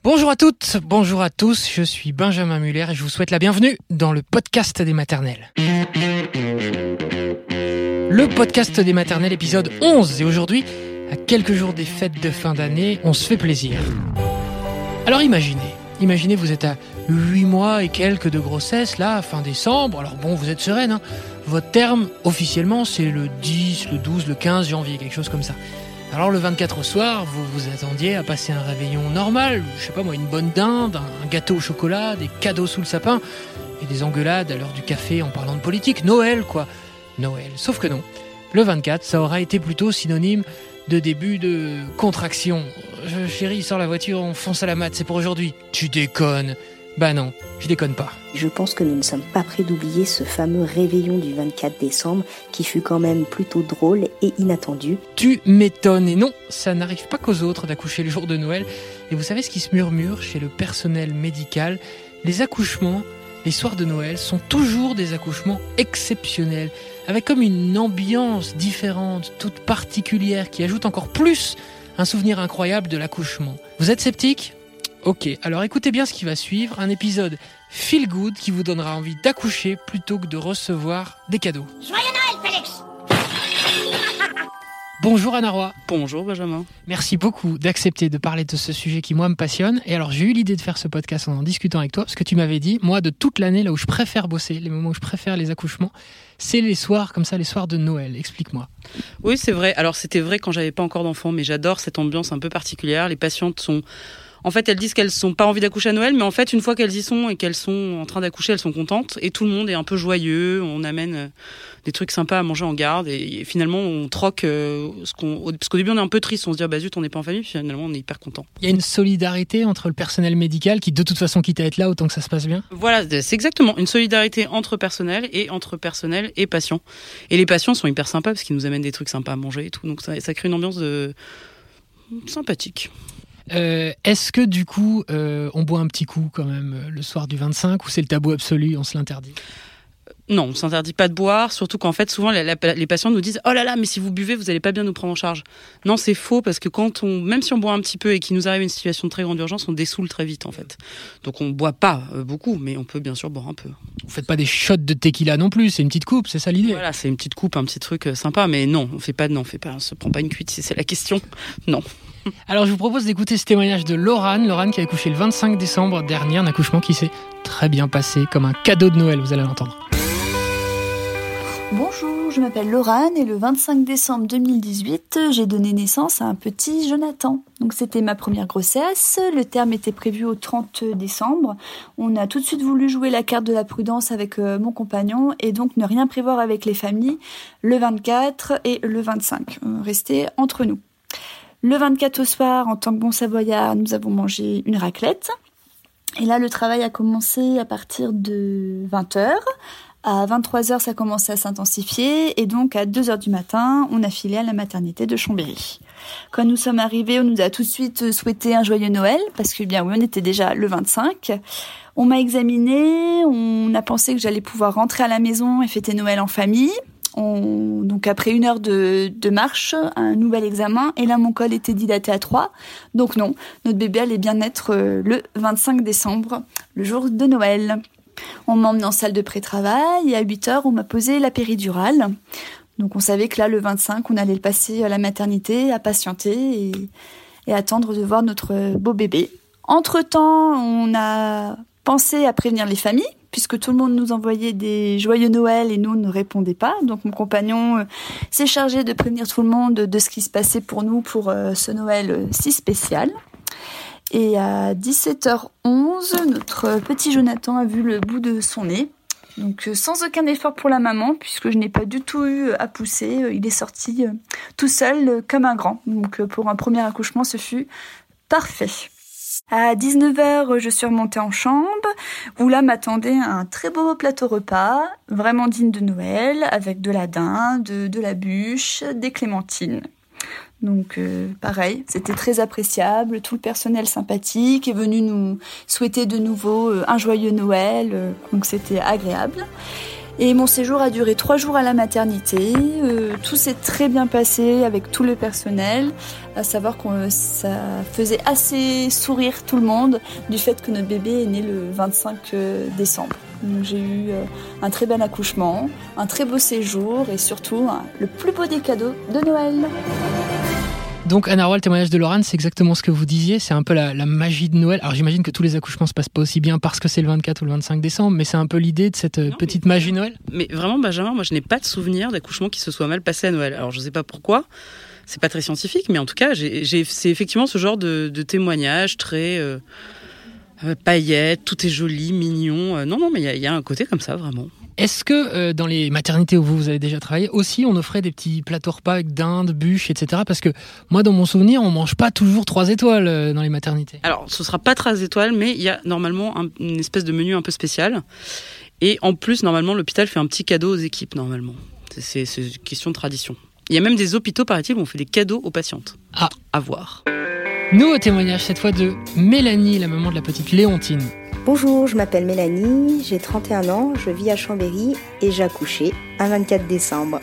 Bonjour à toutes, bonjour à tous, je suis Benjamin Muller et je vous souhaite la bienvenue dans le podcast des maternelles. Le podcast des maternelles, épisode 11, et aujourd'hui, à quelques jours des fêtes de fin d'année, on se fait plaisir. Alors imaginez vous êtes à 8 mois et quelques de grossesse, là, fin décembre, alors bon, vous êtes sereine, hein. Votre terme, officiellement, c'est le 10, le 12, le 15 janvier, quelque chose comme ça. Alors le 24 au soir, vous vous attendiez à passer un réveillon normal, je sais pas moi, une bonne dinde, un gâteau au chocolat, des cadeaux sous le sapin, et des engueulades à l'heure du café en parlant de politique, Noël quoi. Noël, sauf que non. Le 24, ça aura été plutôt synonyme de début de contraction. Chérie, sors la voiture, on fonce à la mat, c'est pour aujourd'hui. Tu déconnes. Bah non, je déconne pas. Je pense que nous ne sommes pas prêts d'oublier ce fameux réveillon du 24 décembre qui fut quand même plutôt drôle et inattendu. Tu m'étonnes, et non, ça n'arrive pas qu'aux autres d'accoucher le jour de Noël. Et vous savez ce qui se murmure chez le personnel médical ? Les accouchements, les soirs de Noël sont toujours des accouchements exceptionnels, avec comme une ambiance différente, toute particulière, qui ajoute encore plus un souvenir incroyable de l'accouchement. Vous êtes sceptique ? Ok, alors écoutez bien ce qui va suivre, un épisode feel good qui vous donnera envie d'accoucher plutôt que de recevoir des cadeaux. Joyeux Noël, Félix! Bonjour Anna Roy. Bonjour Benjamin. Merci beaucoup d'accepter de parler de ce sujet qui moi me passionne. Et alors j'ai eu l'idée de faire ce podcast en discutant avec toi, parce que tu m'avais dit, moi de toute l'année, là où je préfère bosser, les moments où je préfère les accouchements, c'est les soirs comme ça, les soirs de Noël. Explique-moi. Oui, c'est vrai. Alors c'était vrai quand j'avais pas encore d'enfant, mais j'adore cette ambiance un peu particulière. Les patientes sont... En fait, elles disent qu'elles n'ont pas envie d'accoucher à Noël, mais en fait, une fois qu'elles y sont et qu'elles sont en train d'accoucher, elles sont contentes. Et tout le monde est un peu joyeux. On amène des trucs sympas à manger en garde. Et finalement, on troque parce qu'au début, on est un peu triste. On se dit, bah zut, on n'est pas en famille. Puis finalement, on est hyper content. Il y a une solidarité entre le personnel médical qui, de toute façon, quitte à être là, autant que ça se passe bien. Voilà, c'est exactement une solidarité entre personnel et patients. Et les patients sont hyper sympas parce qu'ils nous amènent des trucs sympas à manger et tout. Donc ça crée une ambiance sympathique. Est-ce que du coup on boit un petit coup quand même le soir du 25 ou c'est le tabou absolu, on se l'interdit ? Non, on ne s'interdit pas de boire, surtout qu'en fait souvent les patients nous disent « Oh là là, mais si vous buvez, vous n'allez pas bien nous prendre en charge ». Non, c'est faux parce que même si on boit un petit peu et qu'il nous arrive une situation de très grande urgence, on dessoule très vite en fait. Donc on ne boit pas beaucoup, mais on peut bien sûr boire un peu. Vous faites pas des shots de tequila non plus, c'est une petite coupe, c'est ça l'idée ? Voilà, c'est une petite coupe, un petit truc sympa, mais non, on se prend pas une cuite si c'est la question, non. Alors je vous propose d'écouter ce témoignage de Laurane qui a accouché le 25 décembre dernier, un accouchement qui s'est très bien passé, comme un cadeau de Noël, vous allez l'entendre. Bonjour, je m'appelle Laurane et le 25 décembre 2018, j'ai donné naissance à un petit Jonathan. Donc c'était ma première grossesse, le terme était prévu au 30 décembre. On a tout de suite voulu jouer la carte de la prudence avec mon compagnon et donc ne rien prévoir avec les familles le 24 et le 25, rester entre nous. Le 24 au soir, en tant que bon savoyard, nous avons mangé une raclette. Et là, le travail a commencé à partir de 20h. À 23h, ça commençait à s'intensifier. Et donc, à 2h du matin, on a filé à la maternité de Chambéry. Quand nous sommes arrivés, on nous a tout de suite souhaité un joyeux Noël. Parce que, bien oui, on était déjà le 25. On m'a examinée. On a pensé que j'allais pouvoir rentrer à la maison et fêter Noël en famille. Donc après 1 heure de marche, un nouvel examen, et là mon col était dilaté à 3. Donc non, notre bébé allait bien naître le 25 décembre, le jour de Noël. On m'a emmené en salle de pré-travail et à 8h, on m'a posé la péridurale. Donc on savait que là, le 25, on allait le passer à la maternité, à patienter et attendre de voir notre beau bébé. Entre-temps, on a pensé à prévenir les familles, puisque tout le monde nous envoyait des joyeux Noël et nous ne répondait pas. Donc mon compagnon s'est chargé de prévenir tout le monde de ce qui se passait pour nous pour ce Noël si spécial. Et à 17h11, notre petit Jonathan a vu le bout de son nez. Donc sans aucun effort pour la maman, puisque je n'ai pas du tout eu à pousser. Il est sorti tout seul comme un grand. Donc pour un premier accouchement, ce fut parfait. À 19h, je suis remontée en chambre, où là m'attendait un très beau plateau repas, vraiment digne de Noël, avec de la dinde, de la bûche, des clémentines. Donc pareil, c'était très appréciable, tout le personnel sympathique est venu nous souhaiter de nouveau un joyeux Noël, donc c'était agréable. Et mon séjour a duré 3 jours à la maternité. Tout s'est très bien passé avec tout le personnel. À savoir que ça faisait assez sourire tout le monde du fait que notre bébé est né le 25 décembre. Donc j'ai eu un très bel accouchement, un très beau séjour et surtout le plus beau des cadeaux de Noël. Donc Anna Roy, le témoignage de Laurent, c'est exactement ce que vous disiez, c'est un peu la magie de Noël. Alors j'imagine que tous les accouchements se passent pas aussi bien parce que c'est le 24 ou le 25 décembre, mais c'est un peu l'idée de cette petite magie de Noël. Mais vraiment, Benjamin, moi je n'ai pas de souvenir d'accouchement qui se soit mal passé à Noël. Alors je sais pas pourquoi, c'est pas très scientifique, mais en tout cas, c'est effectivement ce genre de témoignage très paillettes, tout est joli, mignon. Non, mais il y a un côté comme ça, vraiment. Est-ce que dans les maternités où vous avez déjà travaillé, aussi on offrait des petits plateaux repas avec dinde, bûches, etc. Parce que moi, dans mon souvenir, on mange pas toujours 3 étoiles dans les maternités. Alors, ce sera pas 3 étoiles, mais il y a normalement une espèce de menu un peu spécial. Et en plus, normalement, l'hôpital fait un petit cadeau aux équipes, normalement. C'est une question de tradition. Il y a même des hôpitaux, paraît-il, où on fait des cadeaux aux patientes. Ah. À voir. Nouveau témoignage, cette fois de Mélanie, la maman de la petite Léontine. Bonjour, je m'appelle Mélanie, j'ai 31 ans, je vis à Chambéry et j'ai accouché un 24 décembre.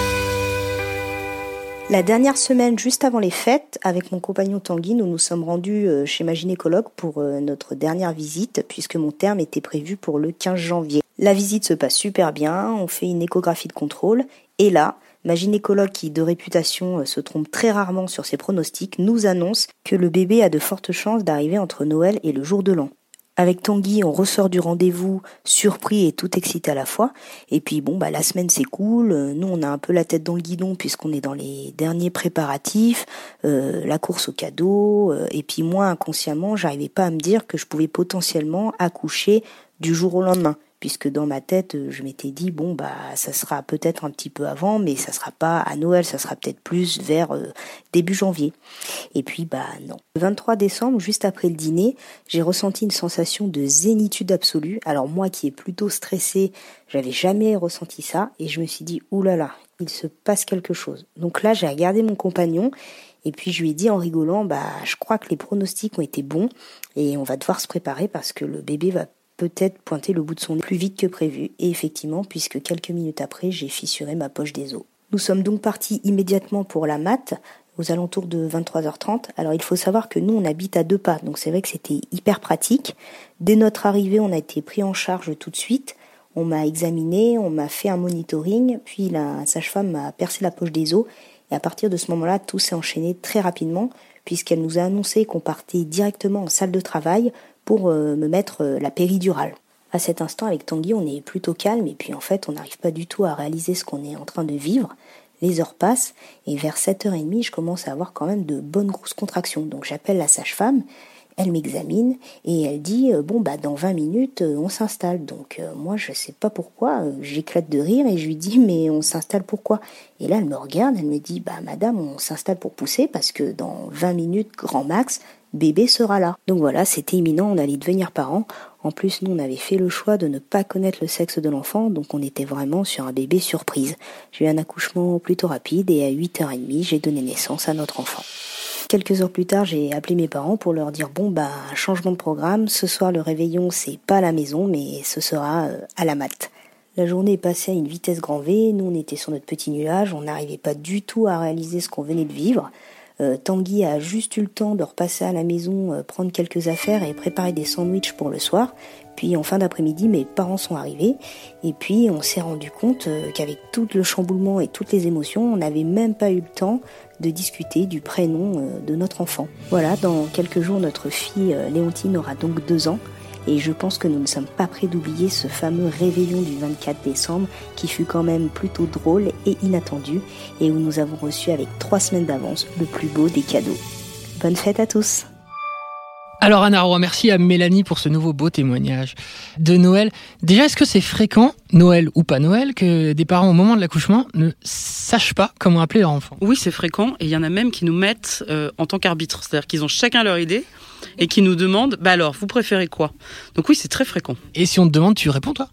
La dernière semaine, juste avant les fêtes, avec mon compagnon Tanguy, nous nous sommes rendus chez ma gynécologue pour notre dernière visite, puisque mon terme était prévu pour le 15 janvier. La visite se passe super bien, on fait une échographie de contrôle, et là, ma gynécologue, qui de réputation se trompe très rarement sur ses pronostics, nous annonce que le bébé a de fortes chances d'arriver entre Noël et le jour de l'an. Avec Tanguy, on ressort du rendez-vous surpris et tout excité à la fois. Et puis la semaine c'est cool. Nous, on a un peu la tête dans le guidon puisqu'on est dans les derniers préparatifs, la course aux cadeaux. Et puis moi, inconsciemment, j'arrivais pas à me dire que je pouvais potentiellement accoucher du jour au lendemain. Puisque dans ma tête, je m'étais dit, ça sera peut-être un petit peu avant, mais ça sera pas à Noël, ça sera peut-être plus vers début janvier. Et puis, non. Le 23 décembre, juste après le dîner, j'ai ressenti une sensation de zénitude absolue. Alors moi qui est plutôt stressée, j'avais jamais ressenti ça, et je me suis dit, oulala, il se passe quelque chose. Donc là, j'ai regardé mon compagnon, et puis je lui ai dit en rigolant, je crois que les pronostics ont été bons, et on va devoir se préparer parce que le bébé va peut-être pointer le bout de son nez plus vite que prévu. Et effectivement, puisque quelques minutes après, j'ai fissuré ma poche des os. Nous sommes donc partis immédiatement pour la mat, aux alentours de 23h30. Alors il faut savoir que nous, on habite à 2 pas, donc c'est vrai que c'était hyper pratique. Dès notre arrivée, on a été pris en charge tout de suite. On m'a examiné, on m'a fait un monitoring, puis la sage-femme m'a percé la poche des os. Et à partir de ce moment-là, tout s'est enchaîné très rapidement, puisqu'elle nous a annoncé qu'on partait directement en salle de travail pour me mettre la péridurale. À cet instant, avec Tanguy, on est plutôt calme et puis en fait, on n'arrive pas du tout à réaliser ce qu'on est en train de vivre. Les heures passent et vers 7h30, je commence à avoir quand même de bonnes grosses contractions. Donc j'appelle la sage-femme, elle m'examine et elle dit dans 20 minutes, on s'installe. Donc moi, je sais pas pourquoi, j'éclate de rire et je lui dis mais on s'installe pourquoi ? Et là, elle me regarde, elle me dit madame, on s'installe pour pousser parce que dans 20 minutes, grand max, bébé sera là. Donc voilà, c'était imminent, on allait devenir parents. En plus, nous, on avait fait le choix de ne pas connaître le sexe de l'enfant, donc on était vraiment sur un bébé surprise. J'ai eu un accouchement plutôt rapide et à 8h30, j'ai donné naissance à notre enfant. Quelques heures plus tard, j'ai appelé mes parents pour leur dire changement de programme, ce soir le réveillon, c'est pas à la maison, mais ce sera à la mat. La journée est passée à une vitesse grand V, nous on était sur notre petit nuage, on n'arrivait pas du tout à réaliser ce qu'on venait de vivre. Tanguy a juste eu le temps de repasser à la maison, prendre quelques affaires et préparer des sandwichs pour le soir. Puis en fin d'après-midi, mes parents sont arrivés et puis on s'est rendu compte qu'avec tout le chamboulement et toutes les émotions, on n'avait même pas eu le temps de discuter du prénom de notre enfant. Voilà, dans quelques jours, notre fille Léontine aura donc 2 ans. Et je pense que nous ne sommes pas prêts d'oublier ce fameux réveillon du 24 décembre qui fut quand même plutôt drôle et inattendu et où nous avons reçu avec 3 semaines d'avance le plus beau des cadeaux. Bonne fête à tous! Alors Anna Roy, merci à Mélanie pour ce nouveau beau témoignage de Noël. Déjà, est-ce que c'est fréquent, Noël ou pas Noël, que des parents au moment de l'accouchement ne sachent pas comment appeler leur enfant ? Oui, c'est fréquent et il y en a même qui nous mettent en tant qu'arbitre. C'est-à-dire qu'ils ont chacun leur idée et qui nous demandent alors, vous préférez quoi ? Donc oui, c'est très fréquent. Et si on te demande, tu réponds toi ?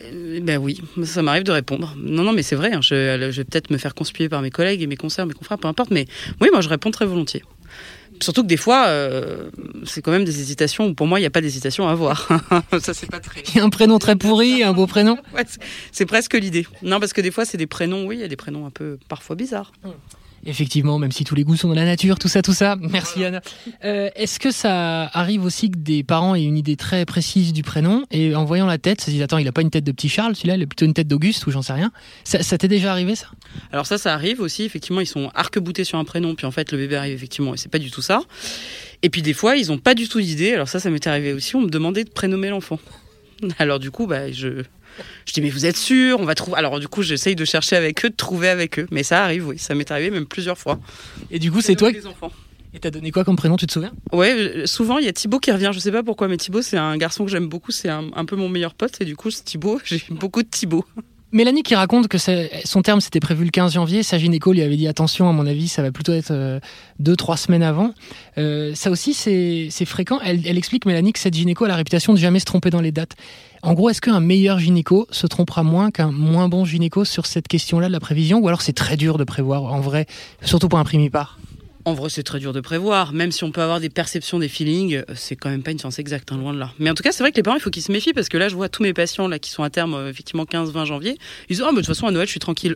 Oui, ça m'arrive de répondre. Non, mais c'est vrai, je vais peut-être me faire conspuer par mes collègues et mes consoeurs, mes confrères, peu importe, mais oui, moi je réponds très volontiers. Surtout que des fois, c'est quand même des hésitations où pour moi, il n'y a pas d'hésitation à avoir. Ça, c'est pas très... Il y a un prénom très pourri, un beau prénom. Ouais, c'est presque l'idée. Non, parce que des fois, c'est des prénoms, oui, il y a des prénoms un peu parfois bizarres. Effectivement, même si tous les goûts sont dans la nature, tout ça. Merci Anna. Est-ce que ça arrive aussi que des parents aient une idée très précise du prénom et en voyant la tête, se disent attends, il a pas une tête de petit Charles, celui-là, il a plutôt une tête d'Auguste ou j'en sais rien. Ça t'est déjà arrivé ça ? Alors ça arrive aussi. Effectivement, ils sont arc-boutés sur un prénom, puis en fait le bébé arrive effectivement et c'est pas du tout ça. Et puis des fois, ils ont pas du tout d'idée. Alors ça m'est arrivé aussi. On me demandait de prénommer l'enfant. Alors du coup, je dis mais vous êtes sûr, on va trouver. Alors du coup j'essaye de chercher avec eux, de trouver avec eux, mais ça arrive, oui, ça m'est arrivé même plusieurs fois. Et du coup c'est toi les enfants. Et t'as donné quoi comme prénom, tu te souviens ? Ouais, souvent il y a Thibaut qui revient, je sais pas pourquoi, mais Thibaut c'est un garçon que j'aime beaucoup, c'est un peu mon meilleur pote et du coup Thibaut, j'ai beaucoup de Thibaut. Mélanie qui raconte que son terme c'était prévu le 15 janvier, sa gynéco lui avait dit attention, à mon avis ça va plutôt être 2-3 semaines avant. Ça aussi c'est fréquent. Elle explique, Mélanie, que cette gynéco a la réputation de jamais se tromper dans les dates. En gros, est-ce qu'un meilleur gynéco se trompera moins qu'un moins bon gynéco sur cette question-là de la prévision, ou alors c'est très dur de prévoir en vrai, surtout pour un primipare ? En vrai, c'est très dur de prévoir. Même si on peut avoir des perceptions, des feelings, c'est quand même pas une science exacte, hein, loin de là. Mais en tout cas, c'est vrai que les parents, il faut qu'ils se méfient parce que là, je vois tous mes patients là qui sont à terme, effectivement 15-20 janvier. Ils disent, mais de toute façon, à Noël, je suis tranquille.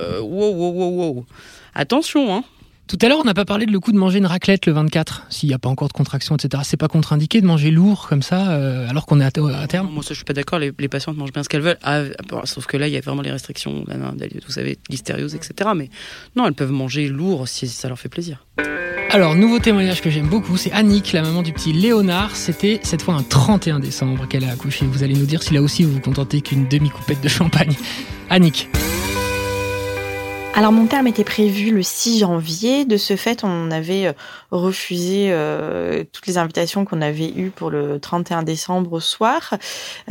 Wow. Attention, hein. Tout à l'heure, on n'a pas parlé de le coup de manger une raclette le 24, s'il n'y a pas encore de contraction, etc. C'est pas contre-indiqué de manger lourd comme ça, alors qu'on est à terme ? Moi, ça, je suis pas d'accord. Les patientes mangent bien ce qu'elles veulent. Sauf que là, il y a vraiment les restrictions, vous savez, l'hystériose, etc. Mais non, elles peuvent manger lourd si ça leur fait plaisir. Alors, nouveau témoignage que j'aime beaucoup, c'est Annick, la maman du petit Léonard. C'était cette fois un 31 décembre qu'elle a accouché. Vous allez nous dire si là aussi vous vous contentez qu'une demi-coupette de champagne. Annick. Alors mon terme était prévu le 6 janvier. De ce fait, on avait refusé toutes les invitations qu'on avait eues pour le 31 décembre au soir. On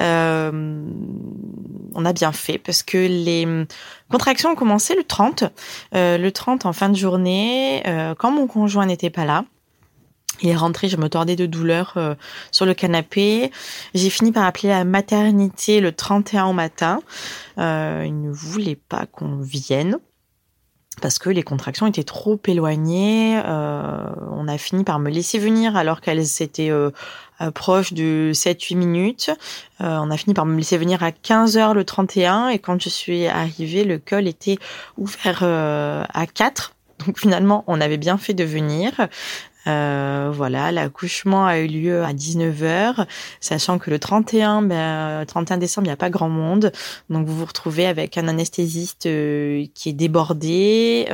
a bien fait parce que les contractions ont commencé le 30. Le 30 en fin de journée, quand mon conjoint n'était pas là. Il est rentré, je me tordais de douleur sur le canapé. J'ai fini par appeler la maternité le 31 au matin. Ils ne voulaient pas qu'on vienne parce que les contractions étaient trop éloignées. On a fini par me laisser venir alors qu'elles étaient proches de 7-8 minutes. On a fini par me laisser venir à 15h le 31 et quand je suis arrivée, le col était ouvert à 4. Donc finalement, on avait bien fait de venir. Voilà, l'accouchement a eu lieu à 19h, sachant que le 31 décembre, il n'y a pas grand monde. Donc, vous vous retrouvez avec un anesthésiste qui est débordé,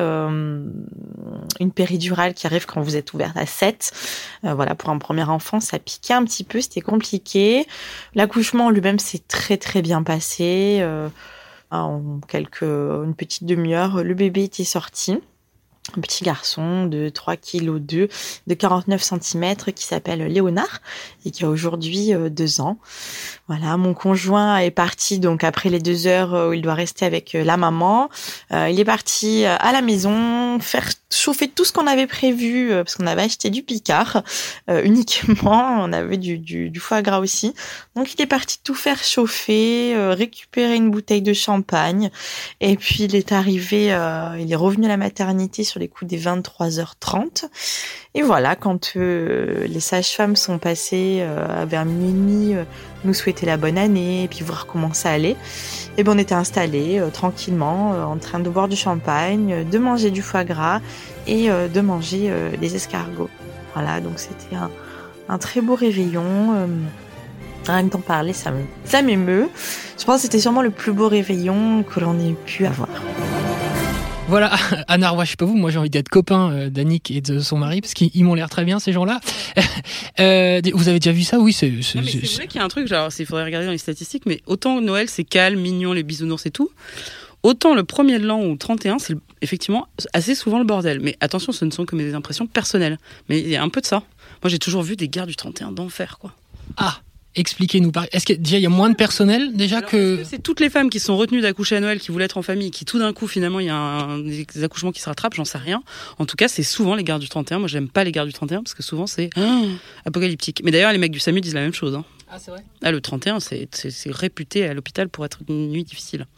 une péridurale qui arrive quand vous êtes ouverte à 7. Voilà, pour un premier enfant, ça piquait un petit peu, c'était compliqué. L'accouchement lui-même s'est très, très bien passé. En une petite demi-heure, le bébé était sorti. Un petit garçon de 3 kg 2, de 49 cm qui s'appelle Léonard et qui a aujourd'hui 2 ans. Voilà, mon conjoint est parti donc après les 2 heures où il doit rester avec la maman. Il est parti à la maison faire chauffer tout ce qu'on avait prévu parce qu'on avait acheté du Picard uniquement. On avait du foie gras aussi. Donc il est parti tout faire chauffer, récupérer une bouteille de champagne et puis il est arrivé, il est revenu à la maternité sur les coups des 23h30. Et voilà, quand les sages-femmes sont passées vers minuit et demi, nous souhaiter la bonne année et puis voir comment ça allait, et ben on était installés tranquillement en train de boire du champagne, de manger du foie gras et de manger des escargots. Voilà, donc c'était un très beau réveillon. Rien que d'en parler, ça m'émeut. Je pense que c'était sûrement le plus beau réveillon que l'on ait pu avoir. Voilà, Anna Roy, je sais pas vous, moi j'ai envie d'être copain d'Annick et de son mari, parce qu'ils m'ont l'air très bien ces gens-là. Vous avez déjà vu ça ? Oui, c'est vrai qu'il y a un truc, genre, il faudrait regarder dans les statistiques, mais autant Noël c'est calme, mignon, les bisounours et tout, autant le 1er de l'an ou le 31, c'est effectivement assez souvent le bordel. Mais attention, ce ne sont que mes impressions personnelles. Mais il y a un peu de ça. Moi j'ai toujours vu des guerres du 31 d'enfer, quoi. Ah, expliquez-nous. Est-ce qu'il y a moins de personnel déjà que... C'est toutes les femmes qui sont retenues d'accoucher à Noël, qui voulaient être en famille, qui tout d'un coup finalement il y a des accouchements qui se rattrapent, j'en sais rien. En tout cas, c'est souvent les guerres du 31. Moi, j'aime pas les guerres du 31 parce que souvent c'est apocalyptique. Mais d'ailleurs, les mecs du SAMU disent la même chose. Hein. Ah, c'est vrai ? Ah, le 31, c'est réputé à l'hôpital pour être une nuit difficile.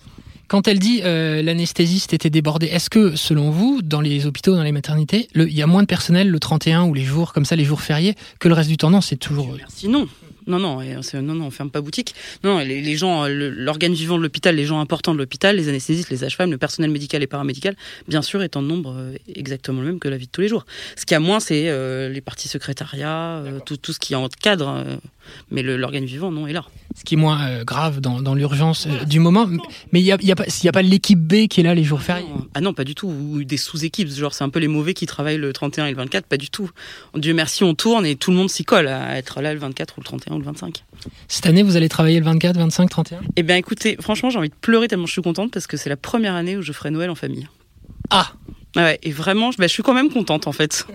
Quand elle dit l'anesthésiste était débordé, est-ce que, selon vous, dans les hôpitaux, dans les maternités, il y a moins de personnel le 31 ou les jours comme ça, les jours fériés, que le reste du temps? Non, c'est toujours... Merci, non. Non, on ferme pas boutique. Non, les gens, l'organe vivant de l'hôpital, les gens importants de l'hôpital, les anesthésistes, les sages-femmes, le personnel médical et paramédical, bien sûr, est en nombre exactement le même que la vie de tous les jours. Ce qu'il y a moins, c'est les parties secrétariat, tout ce qui encadre, mais l'organe vivant, non, est là. Ce qui est moins grave dans l'urgence du moment, mais il y a pas l'équipe B qui est là les jours fériés. Ah non, pas du tout, ou des sous-équipes, genre c'est un peu les mauvais qui travaillent le 31 et le 24, pas du tout. Dieu merci, on tourne et tout le monde s'y colle à être là le 24 ou le 31 ou le 25. Cette année, vous allez travailler le 24, 25, 31 ? Eh bien écoutez, franchement, j'ai envie de pleurer tellement je suis contente parce que c'est la première année où je ferai Noël en famille. Ah ouais, et vraiment, je suis quand même contente en fait.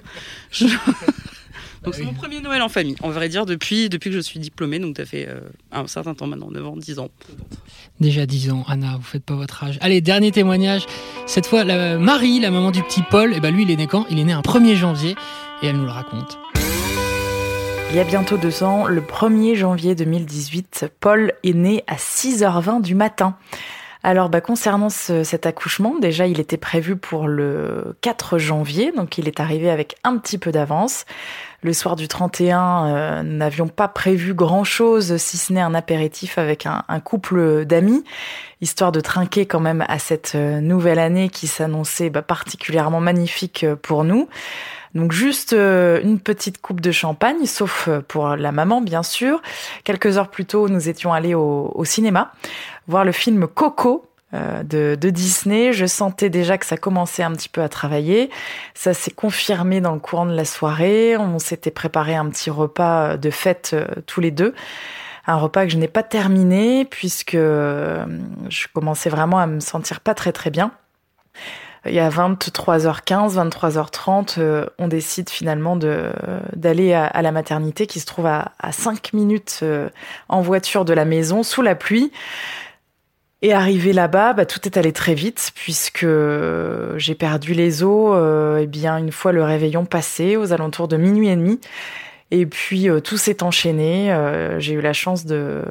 Donc c'est mon premier Noël en famille, on va dire depuis que je suis diplômée, donc ça fait un certain temps maintenant, 9 ans, 10 ans. Déjà 10 ans, Anna, vous faites pas votre âge. Allez, dernier témoignage, cette fois Marie, la maman du petit Paul, lui il est né quand ? Il est né un 1er janvier et elle nous le raconte. Il y a bientôt 2 ans, le 1er janvier 2018, Paul est né à 6h20 du matin. Alors, concernant cet accouchement, déjà, il était prévu pour le 4 janvier, donc il est arrivé avec un petit peu d'avance. Le soir du 31, nous n'avions pas prévu grand-chose, si ce n'est un apéritif avec un couple d'amis, histoire de trinquer quand même à cette nouvelle année qui s'annonçait particulièrement magnifique pour nous. Donc juste une petite coupe de champagne, sauf pour la maman bien sûr. Quelques heures plus tôt, nous étions allés au cinéma voir le film Coco de Disney. Je sentais déjà que ça commençait un petit peu à travailler. Ça s'est confirmé dans le courant de la soirée. On s'était préparé un petit repas de fête tous les deux. Un repas que je n'ai pas terminé puisque je commençais vraiment à me sentir pas très très bien. Il y a 23h15, 23h30, on décide finalement d'aller à la maternité qui se trouve à 5 minutes en voiture de la maison, sous la pluie. Et arrivé là-bas, tout est allé très vite puisque j'ai perdu les os une fois le réveillon passé, aux alentours de 00h30. Et puis tout s'est enchaîné. J'ai eu la chance de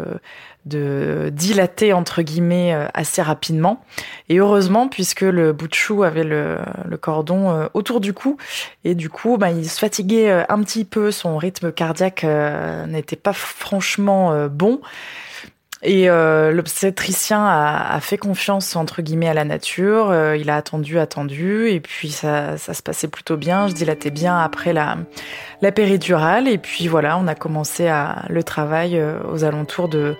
dilater entre guillemets assez rapidement, et heureusement puisque le bout de chou avait le cordon autour du cou, et du coup il se fatiguait un petit peu, son rythme cardiaque n'était pas franchement bon. Et l'obstétricien a fait confiance entre guillemets à la nature. Il a attendu, et puis ça se passait plutôt bien. Je dilatais bien après la péridurale, et puis voilà, on a commencé le travail aux alentours de,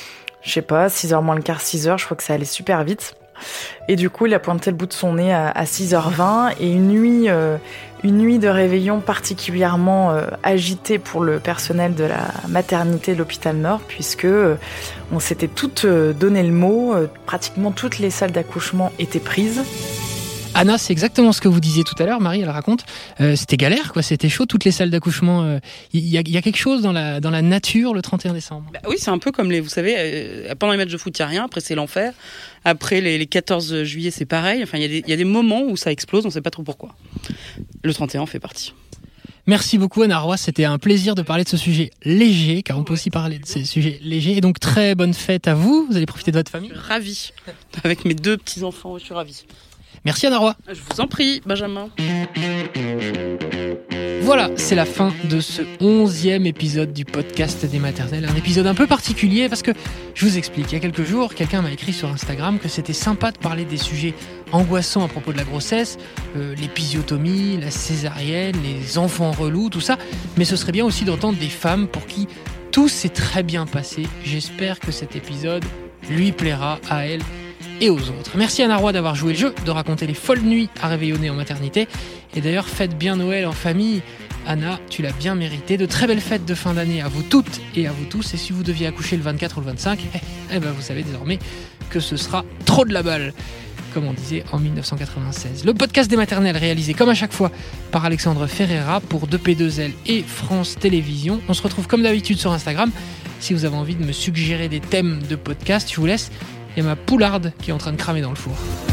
6h moins le quart, 6h. Je crois que ça allait super vite. Et du coup, il a pointé le bout de son nez à 6h20, et une nuit de réveillon particulièrement agitée pour le personnel de la maternité de l'hôpital Nord, puisque on s'était toutes donné le mot, pratiquement toutes les salles d'accouchement étaient prises. Anna, c'est exactement ce que vous disiez tout à l'heure, Marie, elle raconte. C'était galère, quoi. C'était chaud, toutes les salles d'accouchement. Il y a quelque chose dans la nature le 31 décembre. Oui, c'est un peu comme vous savez, pendant les matchs de foot, il n'y a rien. Après, c'est l'enfer. Après, les 14 juillet, c'est pareil. Enfin, il y a des moments où ça explose, on ne sait pas trop pourquoi. Le 31 fait partie. Merci beaucoup, Anna Roy. C'était un plaisir de parler de ce sujet léger, car on peut aussi parler de ces sujets légers. Et donc, très bonne fête à vous. Vous allez profiter de votre famille. Je suis ravie. Avec mes 2 petits-enfants, je suis ravie. Merci Anna Roy. Je vous en prie, Benjamin. Voilà, c'est la fin de ce 11e épisode du podcast des maternelles. Un épisode un peu particulier parce que, je vous explique, il y a quelques jours, quelqu'un m'a écrit sur Instagram que c'était sympa de parler des sujets angoissants à propos de la grossesse, l'épisiotomie, la césarienne, les enfants relous, tout ça. Mais ce serait bien aussi d'entendre des femmes pour qui tout s'est très bien passé. J'espère que cet épisode lui plaira à elle et aux autres. Merci Anna Roy d'avoir joué le jeu, de raconter les folles nuits à réveillonner en maternité. Et d'ailleurs, faites bien Noël en famille. Anna, tu l'as bien mérité. De très belles fêtes de fin d'année à vous toutes et à vous tous. Et si vous deviez accoucher le 24 ou le 25, vous savez désormais que ce sera trop de la balle, comme on disait en 1996. Le podcast des maternelles réalisé comme à chaque fois par Alexandre Ferreira pour 2P2L et France Télévisions. On se retrouve comme d'habitude sur Instagram. Si vous avez envie de me suggérer des thèmes de podcast, je vous laisse. Il y a ma poularde qui est en train de cramer dans le four.